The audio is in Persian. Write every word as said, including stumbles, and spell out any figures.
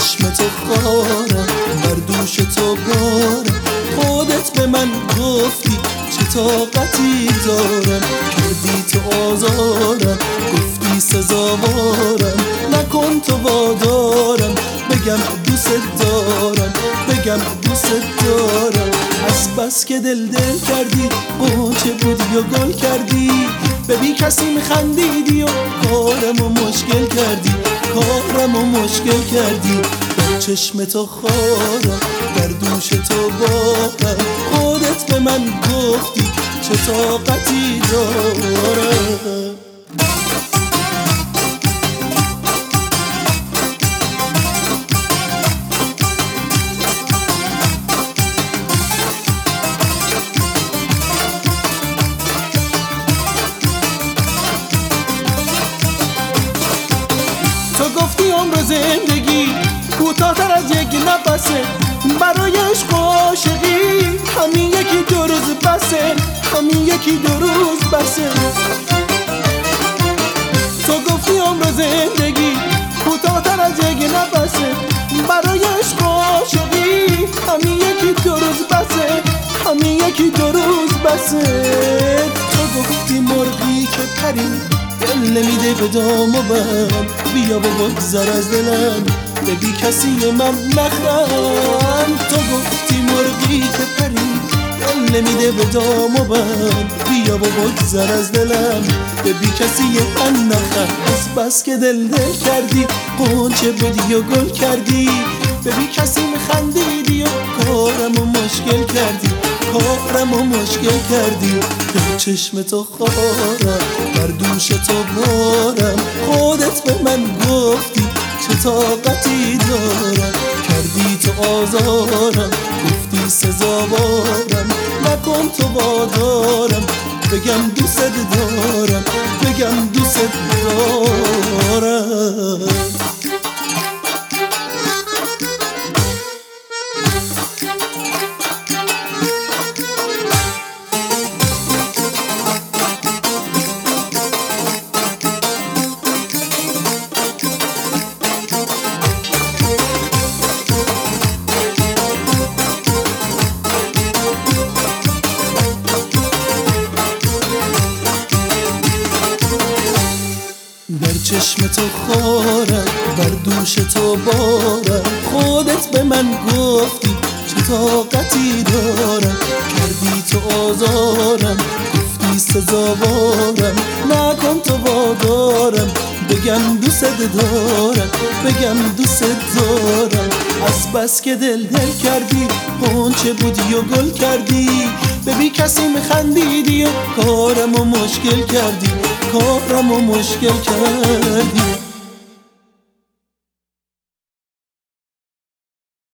چشم تو خارم، بر دوش تو بارم. خودت به من گفتی چه طاقتی دارم، کردی تو آزارم، گفتی سزاوارم. نکن تو وادارم، بگم دوست دارم، بگم دوست دارم. از بس که دل دل کردی، قنچه بودی و گل کردی، به بی کسی میخندیدی و کارمو مشکل کردی، کارمو مشکل کردی. در چشم تو خارم، در دوش تو بارم. خودت به من گفتی چه طاقتی دارم. تو گفتی عمر زندگی کوتاه‌تر از یک نفسه، برای عشق و عاشقی همین یکی دو روز بسه، همین یکی دو روز بسه. تو گفتی عمر زندگی کوتاه‌تر از یک نفسه، برای عشق و عاشقی همین یکی دو روز بسه، همین یکی دو روز بسه. تو گفتی مرغی که پرید دل نمیده به دام و بند، بیا و بگذر از دلم، به بی کسی من نخند. تو گفتی مرغی که پرید دل نمیده به دام و بند، بیا و بگذر از دلم، به بی کسی من نخند. از بس که دل دل کردی، قنچه بودی و گل کردی، به بی کسی میخندیدی و کارمو مشکل کردی، کارمو مشکل کردی. در چشم تو خارم، بر دوش تو بارم. خودت به من گفتی چه طاقتی دارم، کردی تو آزارم، گفتی سزاوارم. نکن تو وادارم، بگم دوست دارم، بگم دوست دارم. در چشم تو خارم، بر دوش تو بارم. خودت به من گفتی چه طاقتی دارم، کردی تو آزارم، گفتی سزاوارم. نکن تو وادارم، بگم دوست دارم، بگم دوست دارم. از بس که دل دل کردی، قنچه بودی و گل کردی، به بی کسی میخندیدی و کارمو مشکل کردی، کارمو مشکل کردی.